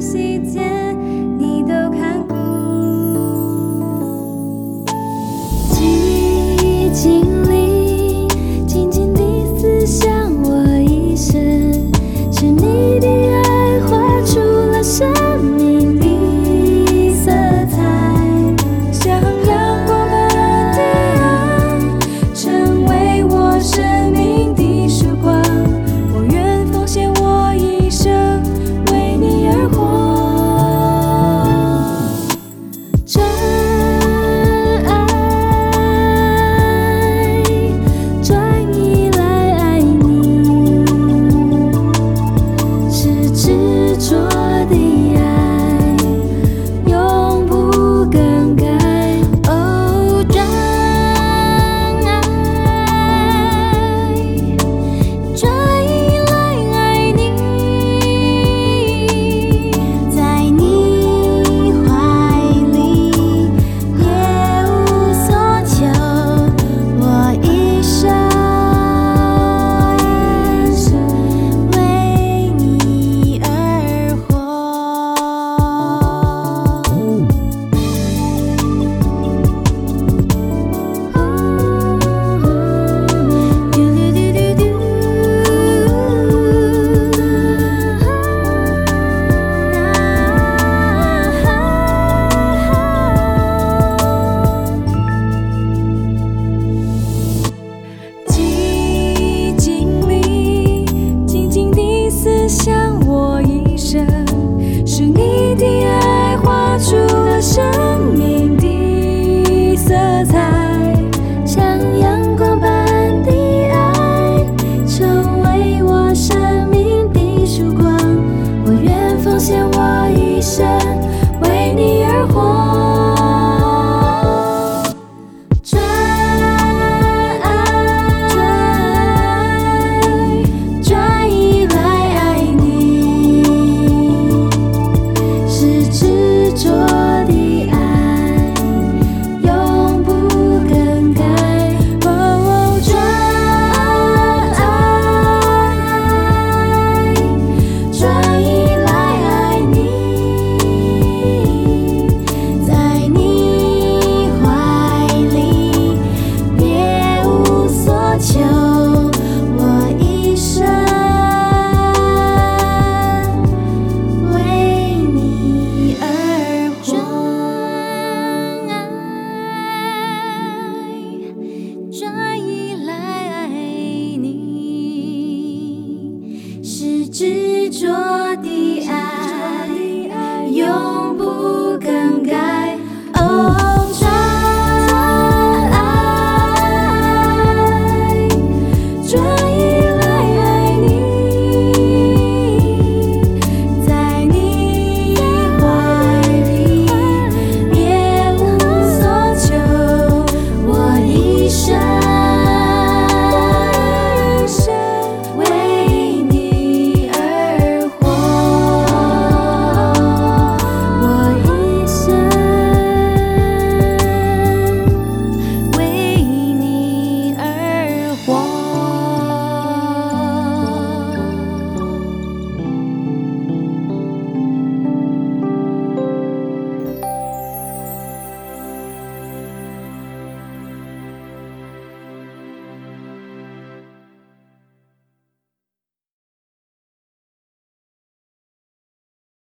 细节你都看顾。记忆经历，静静地思想我一生，是你的爱画出了生命的色彩，像阳光般的爱，成为我生命的曙光。我愿奉献我一生，为你而活。真爱转移来爱你，是执着的爱，永不更改。哦，真爱转移来爱你，在你怀里别无所求，我一生为你而活。记忆经历，静静地思想我一生，是你的爱画出了生命的色彩，像阳光般的爱，成为我生命的曙光。我愿奉献我一生。